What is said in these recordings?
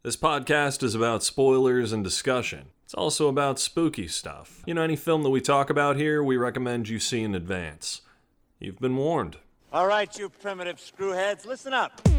This podcast is about spoilers and discussion. It's also about spooky stuff. You know, any film that we talk about here, we recommend you see in advance. You've been warned. All right, you primitive screwheads, listen up. What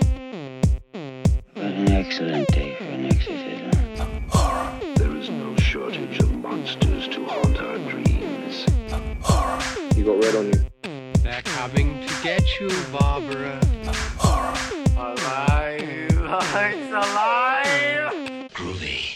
an excellent day for an exorcism. There is no shortage of monsters to haunt our dreams. You got red on you. They're coming to get you, Barbara. Alive! It's alive! Groovy.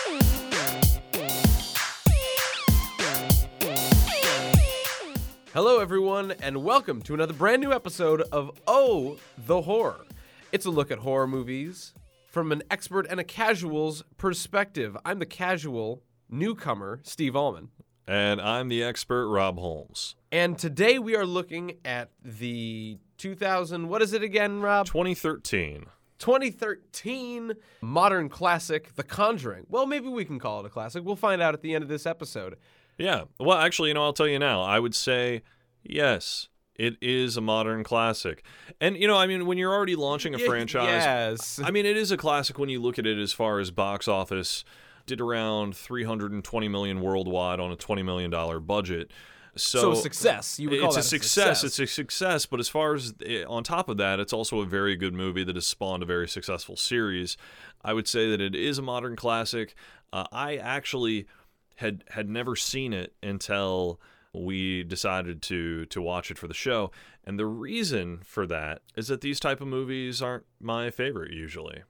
Hello, everyone, and welcome to another brand new episode of Oh, the Horror. It's a look at horror movies from an expert and a casual's perspective. I'm the casual newcomer, Steve Allman. And I'm the expert, Rob Holmes. And today we are looking at the 2000, what is it again, Rob? 2013. 2013 modern classic, The Conjuring. Well, maybe we can call it a classic. We'll find out at the end of this episode. Yeah. Well, actually, I'll tell you now. I would say, yes, it is a modern classic. And, when you're already launching a franchise, yes. it is a classic when you look at it as far as box office. Did around $320 million worldwide on a $20 million budget. So success. You would call it's that a success. It's a success. But as far as on top of that, it's also a very good movie that has spawned a very successful series. I would say that it is a modern classic. I actually had never seen it until we decided to watch it for the show. And the reason for that is that these type of movies aren't my favorite usually.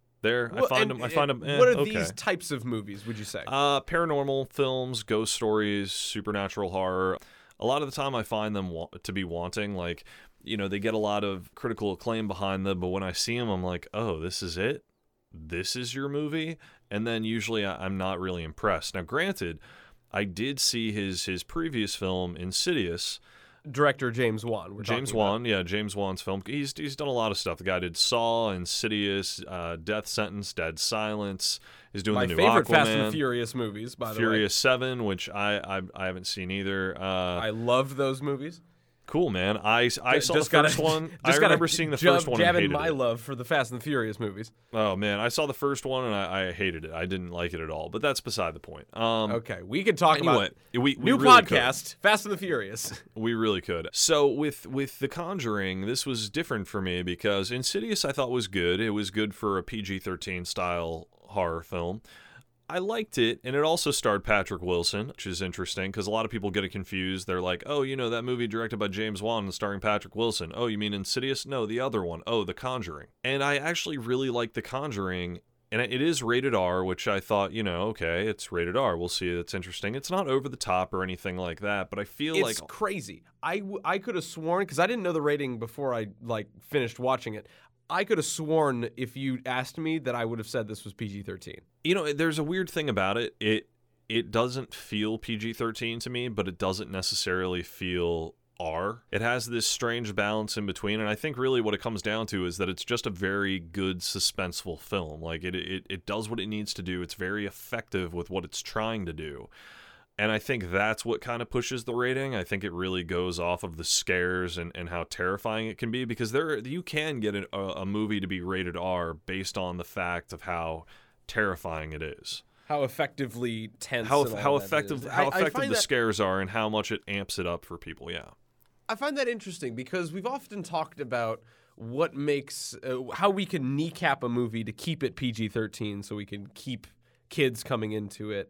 I find them. What are these types of movies, would you say? Paranormal films, ghost stories, supernatural horror. A lot of the time I find them to be wanting. Like, they get a lot of critical acclaim behind them, but when I see them, I'm like, oh, this is it? This is your movie? And then usually I'm not really impressed. Now, granted, I did see his previous film, Insidious. Director James Wan. James Wan's film. He's done a lot of stuff. The guy did Saw, Insidious, Death Sentence, Dead Silence. He's doing the new Aquaman. My favorite Fast and the Furious movies, by the way. Furious 7, which I haven't seen either. I loved those movies. Cool, man. I saw the first one. I remember seeing the first one and hated my it. love for the Fast and the Furious movies. Oh, man. I saw the first one and I hated it. I didn't like it at all. But that's beside the point. Okay. We could talk about we new really podcast, Fast and the Furious. We really could. So with The Conjuring, this was different for me because Insidious I thought was good. It was good for a PG-13 style horror film. I liked it, and it also starred Patrick Wilson, which is interesting because a lot of people get it confused. They're like, oh, that movie directed by James Wan and starring Patrick Wilson. Oh, you mean Insidious? No, the other one. Oh, The Conjuring. And I actually really like The Conjuring, and it is rated R, which I thought, okay, it's rated R. We'll see. That's interesting. It's not over the top or anything like that, but I feel it's crazy. I could have sworn, because I didn't know the rating before I finished watching it. I could have sworn if you asked me that I would have said this was PG-13. There's a weird thing about it. It doesn't feel PG-13 to me, but it doesn't necessarily feel R. It has this strange balance in between, and I think really what it comes down to is that it's just a very good suspenseful film. Like it does what it needs to do. It's very effective with what it's trying to do. And I think that's what kind of pushes the rating. I think it really goes off of the scares and how terrifying it can be, because you can get a movie to be rated R based on the fact of how terrifying it is. How effectively tense. How effective the scares are and how much it amps it up for people, yeah. I find that interesting because we've often talked about what makes, how we can kneecap a movie to keep it PG-13 so we can keep kids coming into it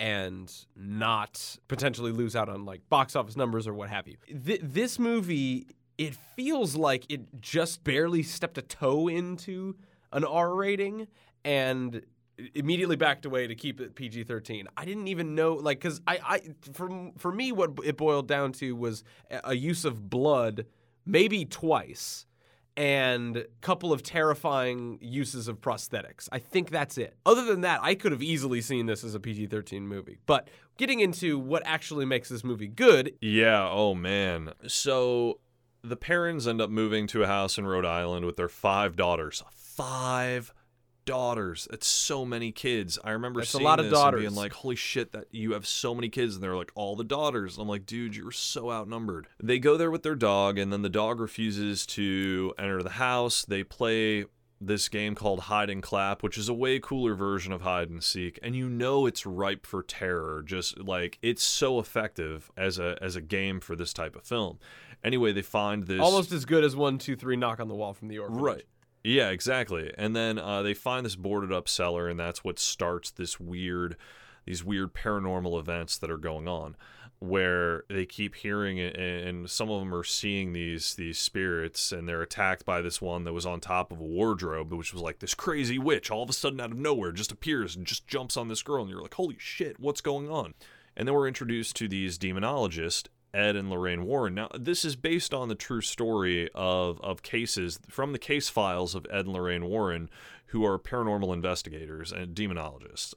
and not potentially lose out on box office numbers or what have you. This movie, it feels like it just barely stepped a toe into an R rating and immediately backed away to keep it PG-13. I didn't even know, because for me, what it boiled down to was a use of blood maybe twice, and a couple of terrifying uses of prosthetics. I think that's it. Other than that, I could have easily seen this as a PG-13 movie. But getting into what actually makes this movie good... Yeah, oh man. So the parents end up moving to a house in Rhode Island with their 5 daughters. 5 daughters. That's so many kids. I remember That's seeing a lot of this daughters. and being like, holy shit, that you have so many kids. And they're like, all the daughters. I'm like, dude, you're so outnumbered. They go there with their dog, and then the dog refuses to enter the house. They play this game called Hide and Clap, which is a way cooler version of hide and seek, and you know it's ripe for terror. Just like it's so effective as a game for this type of film. Anyway, they find this Almost as good as 1, 2, 3 Knock on the Wall from the orphanage. right. Yeah, exactly. And then they find this boarded up cellar, and that's what starts these weird paranormal events that are going on, where they keep hearing it, and some of them are seeing these spirits, and they're attacked by this one that was on top of a wardrobe, which was like this crazy witch all of a sudden out of nowhere just appears and just jumps on this girl, and you're like, holy shit, what's going on? And then we're introduced to these demonologists, Ed and Lorraine Warren. Now, this is based on the true story of cases from the case files of Ed and Lorraine Warren, who are paranormal investigators and demonologists.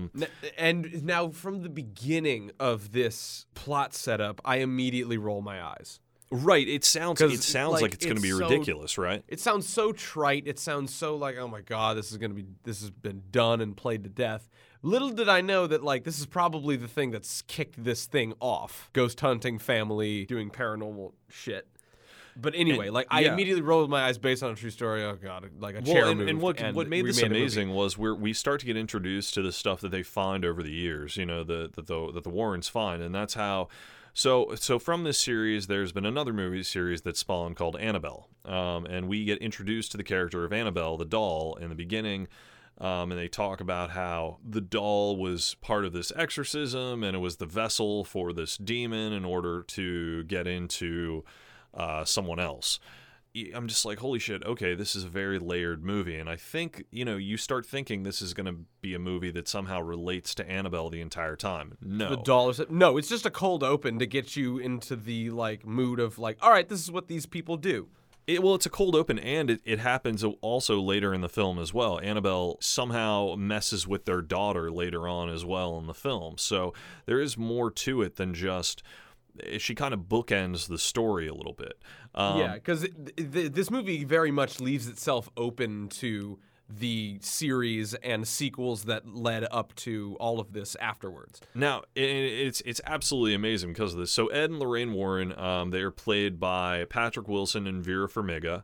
And now, from the beginning of this plot setup, I immediately roll my eyes. Right, it sounds like it's going to be so ridiculous, right? It sounds so trite. It sounds so like, oh my god, this has been done and played to death. Little did I know that like this is probably the thing that's kicked this thing off. Ghost hunting family doing paranormal shit. But anyway, I immediately rolled my eyes based on a true story. Oh god, like a chair moved. And what made this amazing was we start to get introduced to the stuff that they find over the years. You know, that the Warrens find, and that's how. So from this series, there's been another movie series that spawned called Annabelle, and we get introduced to the character of Annabelle, the doll, in the beginning. And they talk about how the doll was part of this exorcism, and it was the vessel for this demon in order to get into someone else. I'm just like, holy shit, okay, this is a very layered movie. And I think, you start thinking this is going to be a movie that somehow relates to Annabelle the entire time. No. The doll is... No, it's just a cold open to get you into the, mood of, all right, this is what these people do. It's a cold open, and it happens also later in the film as well. Annabelle somehow messes with their daughter later on as well in the film. So there is more to it than just... She kind of bookends the story a little bit. Yeah, because this movie very much leaves itself open to the series and sequels that led up to all of this afterwards. Now, it's absolutely amazing because of this. So Ed and Lorraine Warren, they are played by Patrick Wilson and Vera Farmiga.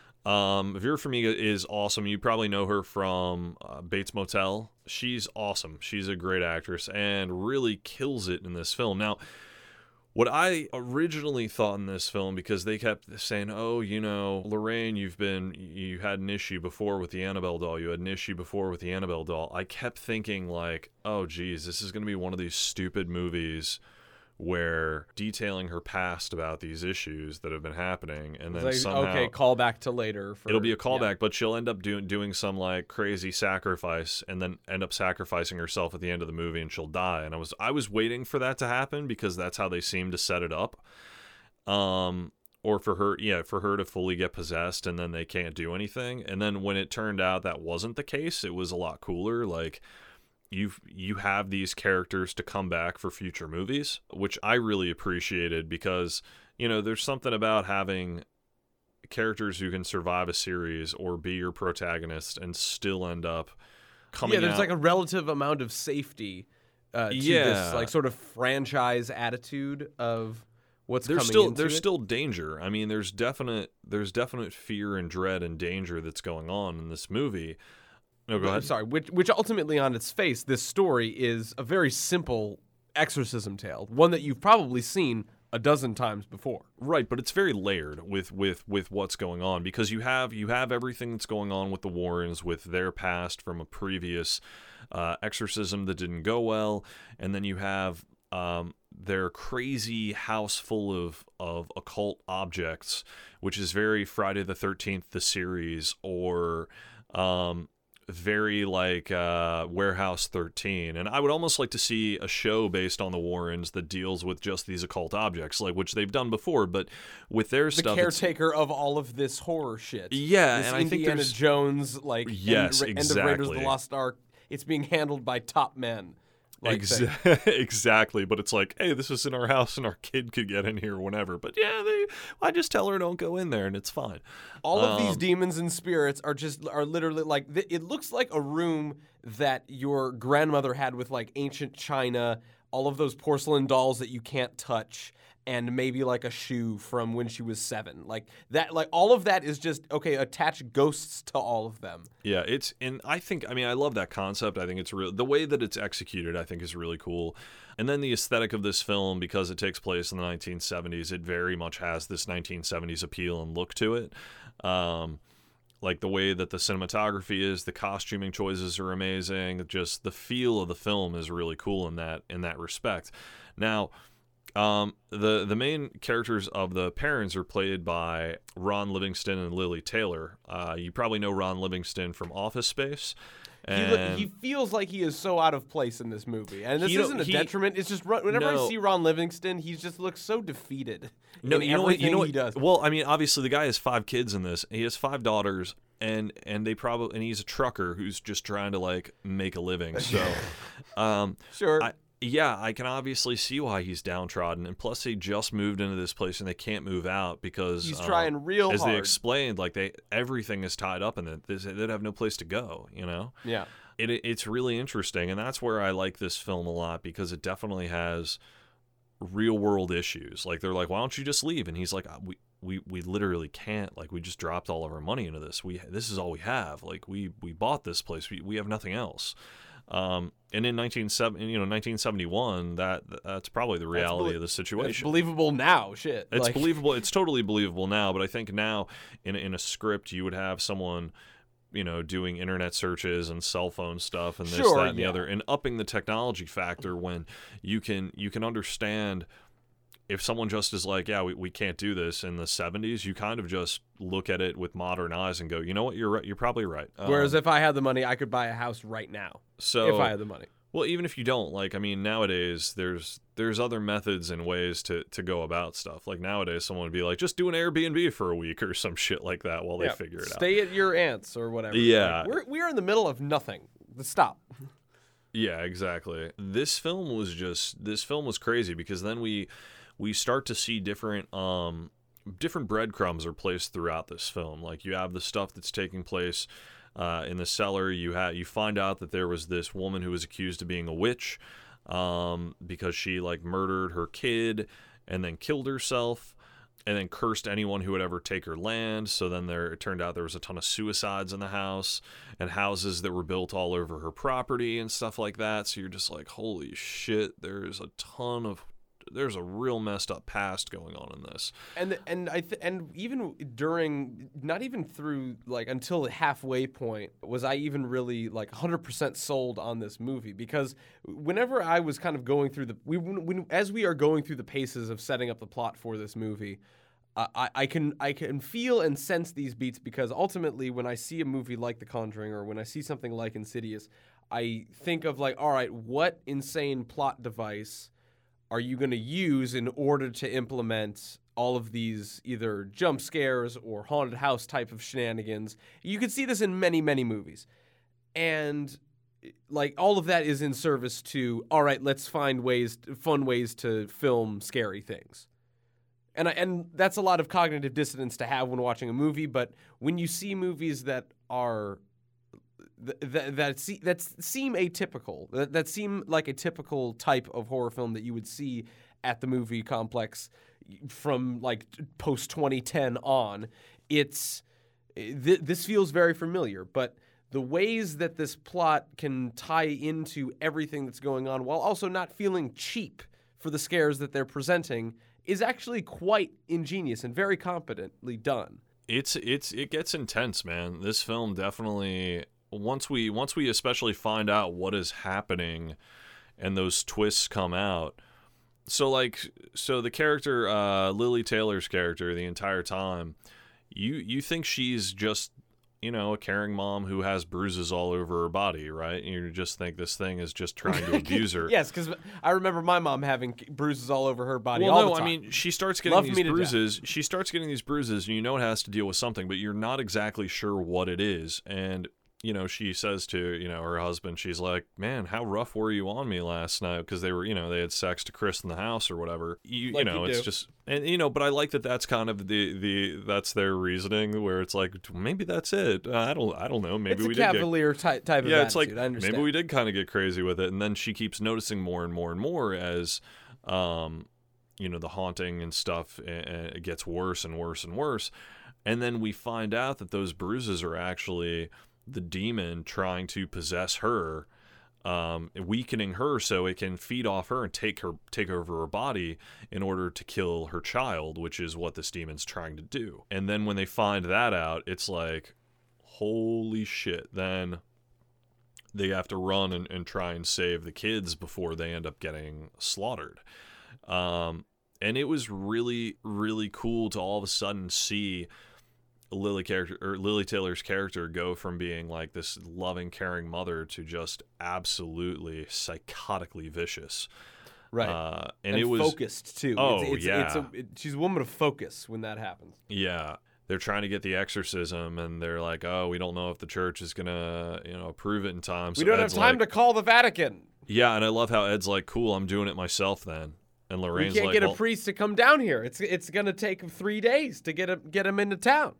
Vera Farmiga is awesome. You probably know her from Bates Motel. She's awesome. She's a great actress and really kills it in this film. Now, what I originally thought in this film, because they kept saying, oh, Lorraine, you had an issue before with the Annabelle doll. You had an issue before with the Annabelle doll. I kept thinking oh, geez, this is going to be one of these stupid movies where detailing her past about these issues that have been happening, and then somehow... Okay, call back to later. It'll be a callback, but she'll end up doing some crazy sacrifice, and then end up sacrificing herself at the end of the movie, and she'll die. And I was waiting for that to happen because that's how they seem to set it up. Or for her to fully get possessed, and then they can't do anything. And then when it turned out that wasn't the case, it was a lot cooler. You have these characters to come back for future movies, which I really appreciated because, there's something about having characters who can survive a series or be your protagonist and still end up coming out. Yeah, there's a relative amount of safety to this sort of franchise attitude of what's coming into it. There's still danger. I mean, there's definite fear and dread and danger that's going on in this movie. No, go ahead. Sorry, which ultimately on its face, this story is a very simple exorcism tale, one that you've probably seen a dozen times before. Right, but it's very layered with what's going on because you have everything that's going on with the Warrens, with their past from a previous exorcism that didn't go well, and then you have their crazy house full of occult objects, which is very Friday the 13th, the series, or very Warehouse 13. And I would almost like to see a show based on the Warrens that deals with just these occult objects, which they've done before, but with their stuff, the caretaker of all of this horror shit. Yeah, this and Indiana I think there's Jones yes, end exactly. of Raiders of the Lost Ark. It's being handled by top men. Exactly, but it's hey, this is in our house and our kid could get in here whenever. But yeah, I just tell her don't go in there and it's fine. All of these demons and spirits are literally it looks like a room that your grandmother had with ancient china, all of those porcelain dolls that you can't touch, and maybe like a shoe from when she was 7. Like that, like all of that is just okay. Attach ghosts to all of them. Yeah, and I love that concept. I think it's real. The way that it's executed, I think, is really cool. And then the aesthetic of this film, because it takes place in the 1970s, it very much has this 1970s appeal and look to it. Like the way that the cinematography is, the costuming choices are amazing. Just the feel of the film is really cool in that respect. Now, the main characters of the parents are played by Ron Livingston and Lily Taylor. You probably know Ron Livingston from Office Space. He feels like he is so out of place in this movie, and this isn't a detriment. It's just whenever I see Ron Livingston, he just looks so defeated. No, in you know what he does. Well, I mean, obviously the guy has 5 kids in this. He has 5 daughters, and he's a trucker who's just trying to like make a living. So, sure. I can obviously see why he's downtrodden, and plus they just moved into this place and they can't move out because he's trying real hard. As they explained, like everything is tied up in it. They'd have no place to go, you know? Yeah. It's really interesting, and that's where I like this film a lot because it definitely has real world issues. Like they're like, why don't you just leave? And he's like, we literally can't. Like we just dropped all of our money into this. This is all we have. Like we bought this place. We have nothing else. And in 1971, that's probably the reality of the situation. It's believable now, shit. It's believable. It's totally believable now. But I think now, in a script, you would have someone, doing internet searches and cell phone stuff and this, that, and the other, and upping the technology factor when you can understand. If someone just is like, yeah, we can't do this in the 70s, you kind of just look at it with modern eyes and go, you know what, you're right. You're probably right. Whereas if I had the money, I could buy a house right now. So if I had the money. Well, even if you don't, like, I mean, nowadays there's other methods and ways to go about stuff. Like nowadays, someone would be like, just do an Airbnb for a week or some shit like that while they figure it out. Stay at your aunt's or whatever. Yeah. Like, we're in the middle of nothing. Stop. Yeah, exactly. This film was crazy because then we start to see different breadcrumbs are placed throughout this film. Like you have the stuff that's taking place in the cellar. You find out that there was this woman who was accused of being a witch because she like murdered her kid and then killed herself and then cursed anyone who would ever take her land. So then it turned out there was a ton of suicides in the house and houses that were built all over her property and stuff like that. So you're just like, holy shit, there's a real messed up past going on in this, and even during, not even through like until the halfway point was I even really like 100% sold on this movie, because whenever I was kind of going through as we are going through the paces of setting up the plot for this movie, I can feel and sense these beats, because ultimately when I see a movie like The Conjuring or when I see something like Insidious, I think of like, all right, what insane plot device are you going to use in order to implement all of these either jump scares or haunted house type of shenanigans? You could see this in many, many movies. And like all of that is in service to, all right, let's find fun ways to film scary things. And that's a lot of cognitive dissonance to have when watching a movie, but when you see movies that are that seem atypical, that seem like a typical type of horror film that you would see at the movie complex from like post 2010 on, this feels very familiar. But the ways that this plot can tie into everything that's going on while also not feeling cheap for the scares that they're presenting is actually quite ingenious and very competently done. It gets intense, man. This film definitely, once we especially find out what is happening and those twists come out. So the character, Lily Taylor's character, the entire time, you think she's just, a caring mom who has bruises all over her body, right? And you just think this thing is just trying to abuse her. Yes, because I remember my mom having bruises all over her body all the time. I mean, she starts getting these bruises. She starts getting these bruises, and it has to deal with something, but you're not exactly sure what it is. And she says to, her husband, she's like, man, how rough were you on me last night? Because they were, they had sex to Chris in the house or whatever. It's just, and, but I like that that's kind of that's their reasoning, where it's like, maybe that's it. I don't know. Maybe we did cavalier type of attitude. It's like, I understand. Maybe we did kind of get crazy with it. And then she keeps noticing more and more and more as, the haunting and stuff, it gets worse and worse and worse. And then we find out that those bruises are actually the demon trying to possess her, weakening her so it can feed off her and take over her body in order to kill her child, which is what this demon's trying to do. And then when they find that out, it's like, holy shit. Then they have to run and try and save the kids before they end up getting slaughtered. And it was really, really cool to all of a sudden see Lily Taylor's character go from being like this loving, caring mother to just absolutely psychotically vicious. Right. And it was focused too. Oh, She's a woman of focus when that happens. Yeah. They're trying to get the exorcism, and they're like, "Oh, we don't know if the church is gonna, approve it in time." So we don't Ed's have time to call the Vatican. Yeah, and I love how Ed's like, "Cool, I'm doing it myself then." And Lorraine's we can't like, get a priest to come down here. It's gonna take 3 days to get him into town.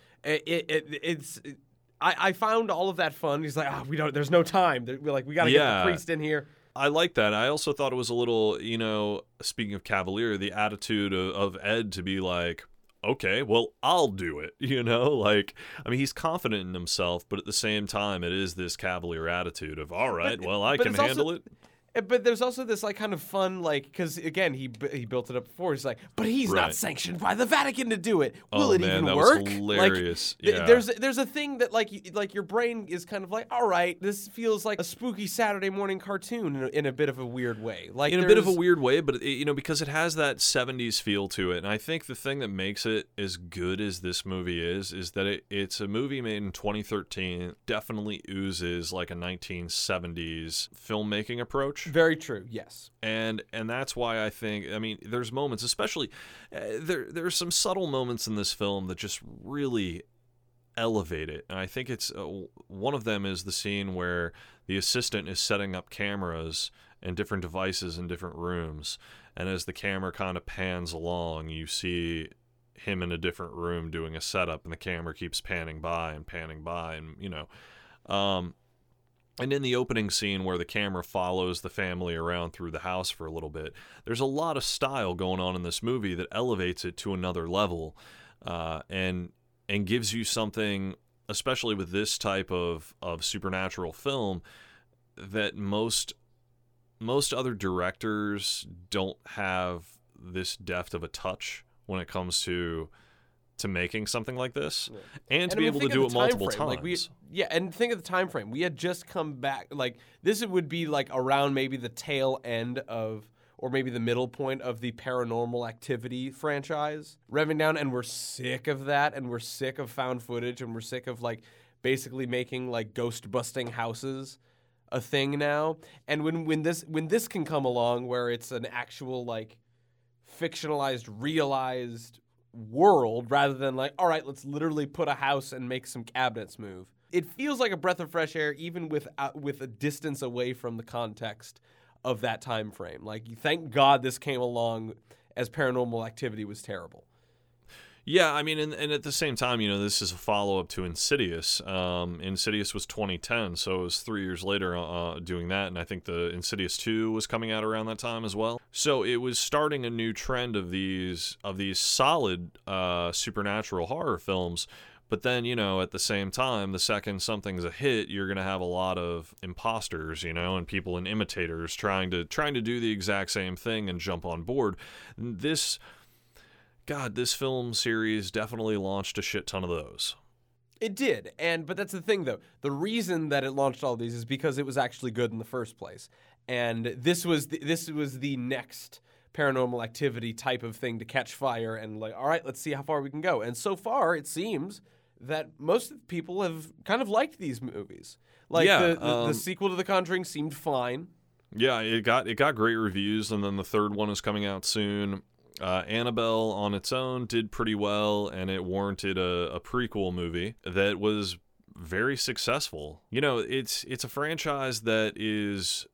I found all of that fun. He's like, there's no time. We're like, we gotta get the priest in here. I like that. I also thought it was a little, speaking of cavalier, the attitude of Ed to be like, okay, well, I'll do it, he's confident in himself, but at the same time, it is this cavalier attitude of, all right, I can handle it. But there's also this kind of fun because again he built it up before. He's like, but he's not sanctioned by the Vatican to do it. Will it even work? Was hilarious. There's a thing that like your brain is kind of like, all right, this feels like a spooky Saturday morning cartoon in a bit of a weird way. Like in a bit of a weird way, but because it has that 70s feel to it, and I think the thing that makes it as good as this movie is that it's a movie made in 2013. Definitely oozes like a 1970s filmmaking approach. Very true, yes. And that's why I think, there's moments, especially, there's some subtle moments in this film that just really elevate it. And I think it's, one of them is the scene where the assistant is setting up cameras and different devices in different rooms. And as the camera kind of pans along, you see him in a different room doing a setup, and the camera keeps panning by, and, and in the opening scene where the camera follows the family around through the house for a little bit, there's a lot of style going on in this movie that elevates it to another level, and gives you something, especially with this type of supernatural film, that most other directors don't have this depth of a touch when it comes to making something like this, and to be able to do it multiple times. And think of the time frame. We had just come back. This would be around maybe the tail end of, or maybe the middle point of the Paranormal Activity franchise revving down, and we're sick of that, and we're sick of found footage, and we're sick of basically making ghost busting houses a thing now. And when this can come along, where it's an actual fictionalized, realized world, rather than all right, let's literally put a house and make some cabinets move. It feels like a breath of fresh air, even with a distance away from the context of that time frame. Thank God this came along as Paranormal Activity was terrible. Yeah, and at the same time, this is a follow-up to Insidious. Insidious was 2010, so it was 3 years later doing that, and I think the Insidious 2 was coming out around that time as well. So it was starting a new trend of these solid supernatural horror films. But then, at the same time, the second something's a hit, you're going to have a lot of imposters, and people and imitators trying to do the exact same thing and jump on board. This film series definitely launched a shit ton of those. It did, but that's the thing, though. The reason that it launched all these is because it was actually good in the first place, and this was the next Paranormal Activity type of thing to catch fire, and all right, let's see how far we can go. And so far, it seems that most of the people have kind of liked these movies. The sequel to The Conjuring seemed fine. Yeah, it got great reviews, and then the third one is coming out soon. Annabelle on its own did pretty well, and it warranted a prequel movie that was very successful. It's a franchise that is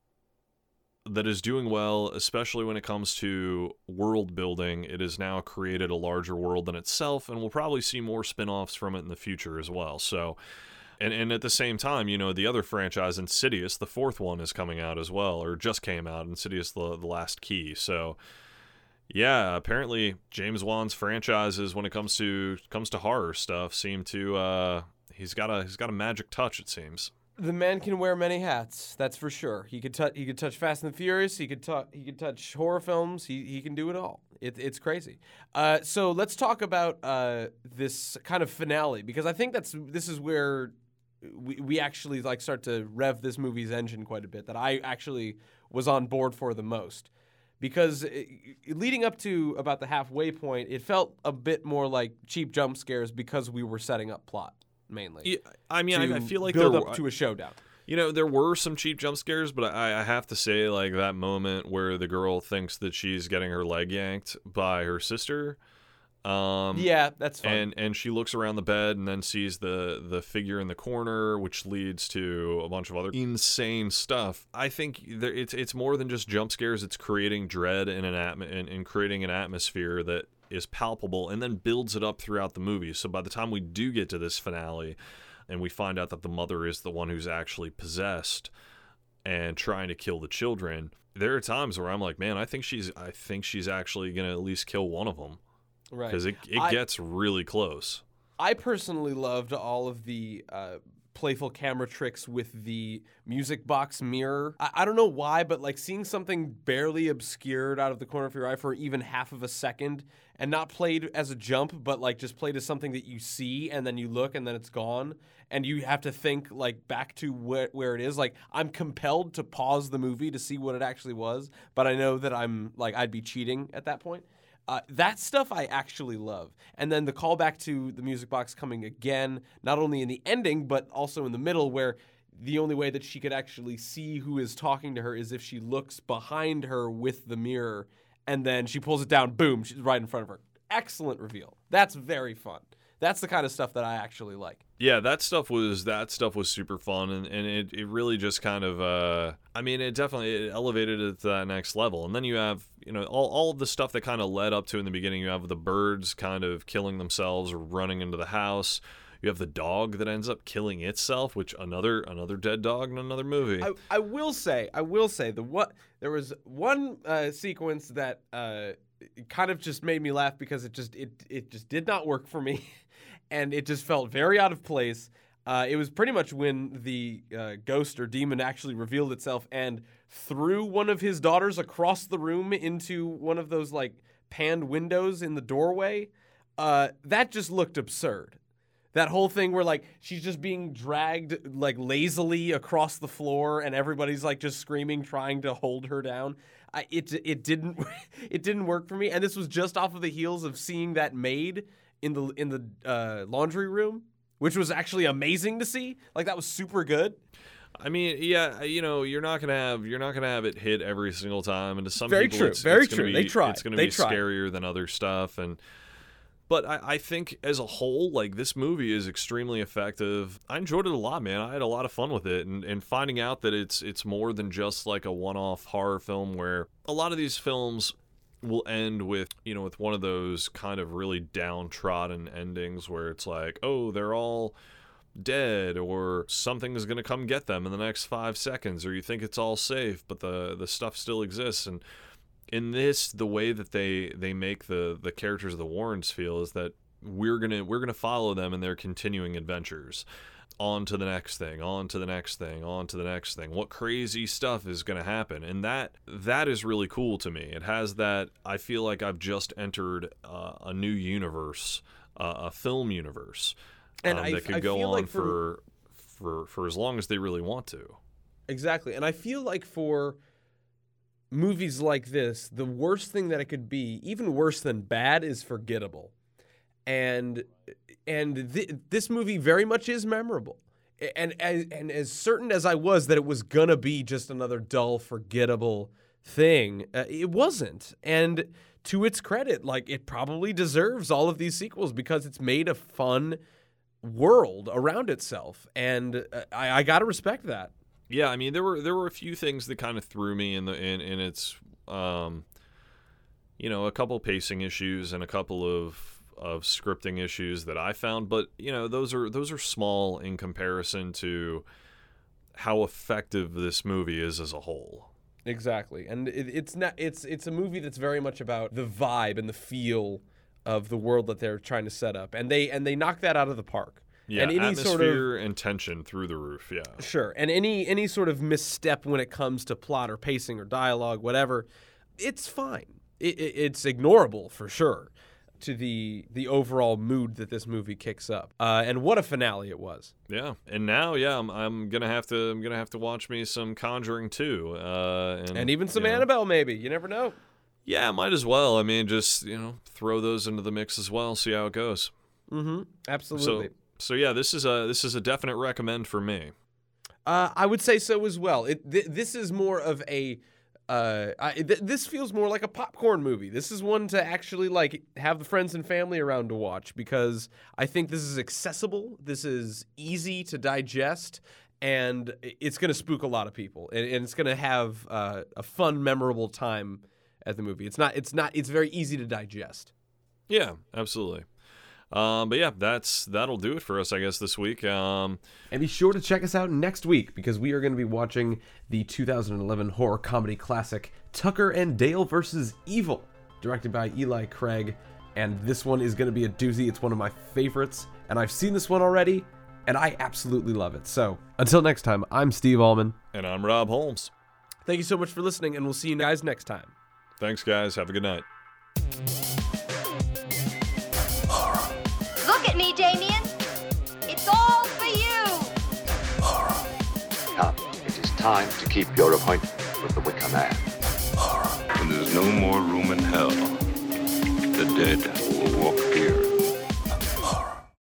doing well, especially when it comes to world building. It has now created a larger world than itself, and we'll probably see more spin-offs from it in the future as well. So, and at the same time, the other franchise, Insidious, the fourth one is coming out as well, or just came out, Insidious the Last Key. So Yeah, apparently James Wan's franchises, when it comes to horror stuff, seem to he's got a magic touch, it seems. The man can wear many hats. That's for sure. He could touch Fast and the Furious. He could touch horror films. He can do it all. It's crazy. So let's talk about this kind of finale, because I think this is where we actually like start to rev this movie's engine quite a bit. That I actually was on board for the most, because leading up to about the halfway point, it felt a bit more like cheap jump scares because we were setting up plot. Mainly. Yeah, I mean, I feel like build up to a showdown. You know, there were some cheap jump scares, but I have to say, like, that moment where the girl thinks that she's getting her leg yanked by her sister. Yeah, that's fun. And she looks around the bed and then sees the figure in the corner, which leads to a bunch of other insane stuff. I think it's more than just jump scares. It's creating dread and creating an atmosphere that is palpable and then builds it up throughout the movie. So by the time we do get to this finale and we find out that the mother is the one who's actually possessed and trying to kill the children, there are times where I'm like, man, I think she's actually going to at least kill one of them. Right. Because it gets really close. I personally loved all of the playful camera tricks with the music box mirror. I don't know why, but like seeing something barely obscured out of the corner of your eye for even half of a second and not played as a jump, but like just played as something that you see and then you look and then it's gone and you have to think like back to where it is. Like I'm compelled to pause the movie to see what it actually was, but I know that I'd be cheating at that point. That stuff I actually love. And then the callback to the music box coming again, not only in the ending, but also in the middle, where the only way that she could actually see who is talking to her is if she looks behind her with the mirror, and then she pulls it down, boom, she's right in front of her. Excellent reveal. That's very fun. That's the kind of stuff that I actually like. Yeah, that stuff was super fun, and it really just kind of it elevated it to that next level. And then you have, you know, all of the stuff that kind of led up to in the beginning. You have the birds kind of killing themselves or running into the house. You have the dog that ends up killing itself, which another dead dog in another movie. I will say there was one sequence that kind of just made me laugh because it just did not work for me. And it just felt very out of place. It was pretty much when the ghost or demon actually revealed itself and threw one of his daughters across the room into one of those like panned windows in the doorway. That just looked absurd. That whole thing where like she's just being dragged like lazily across the floor and everybody's like just screaming, trying to hold her down. It didn't work for me. And this was just off of the heels of seeing that made in the laundry room, which was actually amazing to see. Like that was super good. I mean, yeah, you know, you're not gonna have it hit every single time, and to some very people, true. it's Very gonna true. be, They try. It's gonna be scarier than other stuff, but I think as a whole, like this movie is extremely effective. I enjoyed it a lot, man. I had a lot of fun with it, and finding out that it's more than just like a one-off horror film, where a lot of these films will end with, you know, with one of those kind of really downtrodden endings where it's like, oh, they're all dead, or something is going to come get them in the next 5 seconds, or you think it's all safe, but the stuff still exists. And in this, the way that they make the characters of the Warrens feel is that we're gonna follow them in their continuing adventures. On to the next thing, on to the next thing, on to the next thing. What crazy stuff is going to happen? And that is really cool to me. It has that, I feel like I've just entered a new universe, a film universe, and that could go on like for as long as they really want to. Exactly. And I feel like for movies like this, the worst thing that it could be, even worse than bad, is forgettable. And this movie very much is memorable. And as certain as I was that it was gonna be just another dull, forgettable thing, it wasn't. And to its credit, like it probably deserves all of these sequels because it's made a fun world around itself, and I gotta respect that. Yeah, I mean there were a few things that kind of threw me in its you know, a couple pacing issues and a couple of scripting issues that I found, but you know, those are small in comparison to how effective this movie is as a whole. Exactly, and it's a movie that's very much about the vibe and the feel of the world that they're trying to set up, and they knock that out of the park. Yeah, and any atmosphere and tension through the roof. Yeah, sure. And any sort of misstep when it comes to plot or pacing or dialogue, whatever, it's fine. It's ignorable for sure to the overall mood that this movie kicks up. And what a finale it was. Yeah, and now, yeah, I'm gonna have to watch me some Conjuring 2, and even some Annabelle, maybe. You never know. Yeah, might as well. I mean, just throw those into the mix as well. See how it goes. Mm-hmm. Absolutely. So yeah, this is a definite recommend for me. I would say so as well. This is more of a. This feels more like a popcorn movie. This is one to actually have the friends and family around to watch, because I think this is accessible. This is easy to digest, and it's going to spook a lot of people, and it's going to have a fun, memorable time at the movie. It's very easy to digest. Yeah, absolutely. But yeah, that'll do it for us, I guess, this week. And be sure to check us out next week, because we are going to be watching the 2011 horror comedy classic Tucker and Dale vs. Evil, directed by Eli Craig. And this one is going to be a doozy. It's one of my favorites, and I've seen this one already, and I absolutely love it. So until next time, I'm Steve Allman. And I'm Rob Holmes. Thank you so much for listening, and we'll see you guys next time. Thanks, guys. Have a good night. Look at me, Damien. It's all for you. Come, it is time to keep your appointment with the Wicker Man. When there's no more room in hell, the dead will walk here.